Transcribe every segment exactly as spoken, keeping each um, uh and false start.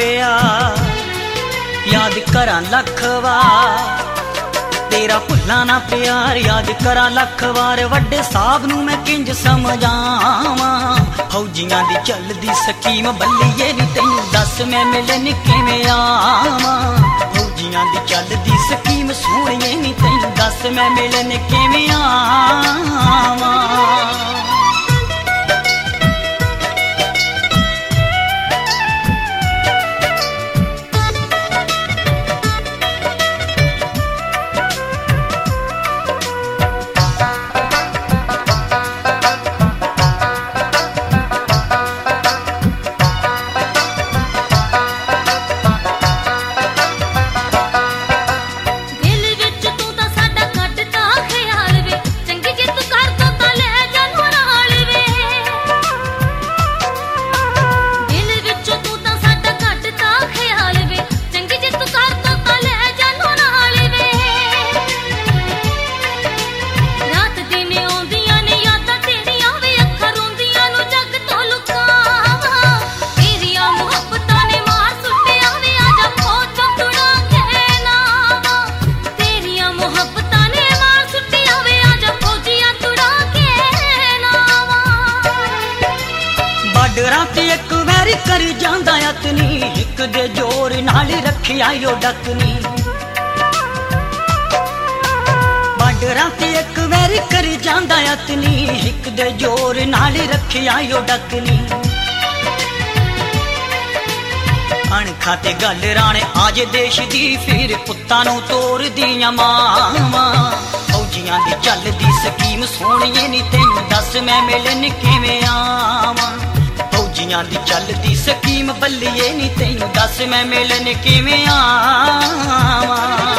प्यार याद करा लख वार, तेरा भुला ना प्यार याद करा लख वार। वड्डे साहब नूं मैं किंज समझावां, फौजियां दी चलदी स्कीम बल्लीए नी तैनूं दस मैं मिलन किवें आवां। फौजियां दी चलदी स्कीम सोहणिए नी तैनूं दस मैं मिलन किवें आवां। एक वैरी कर जांदा अतनी, हिक दे जोर नाल रखिया यो डकनी। बाडरां ते एक वैरी कर जांदा अतनी, हिक दे जोर नाल रखिया यो डकनी। अणखा ते गल राणे आज देश दी, फिर पुत्तां नूं तोड़ दियां मावां। फौजियां दी चलदी स्कीम सोहणिए नी तैनूं दस मैं मिलन किवें आवां। फौजियां दी चलदी स्कीम बल्लीए नी तैनूं दस मैं मिलन किवें आवां।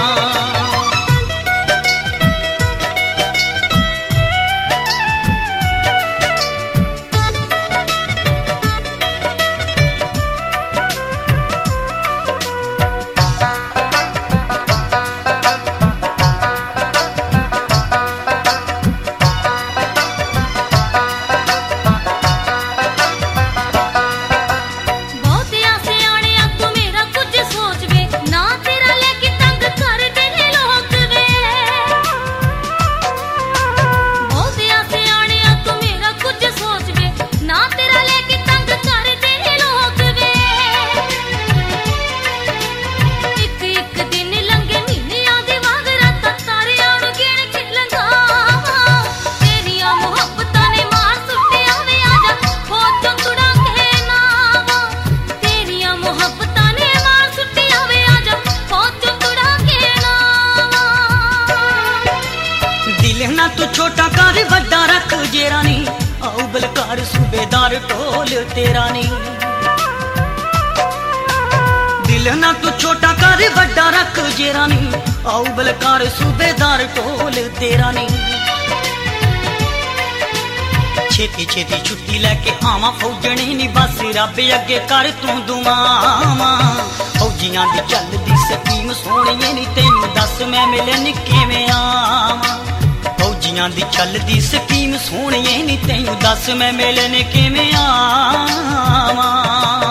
तू छोटा कर वड्डा रख जेरा नी, आओ बलकार सूबेदार टोल तेरा नी। दिल ना तू छोटा कर वड्डा रख जेरा नी, आओ बलकार सूबेदार टोल तेरा नी। छेती छेती छुट्टी लैके आवां फौजणी नी, बस रब अगे कर तू दुआवां। फौजियां दी चलदी स्कीम सोहणिए नी तैनूं दस मैं मिलन किवें आवां। फौजियां दी चलदी स्कीम सोहणिए नी तैनूं दस मैं मिलन किवें आवां।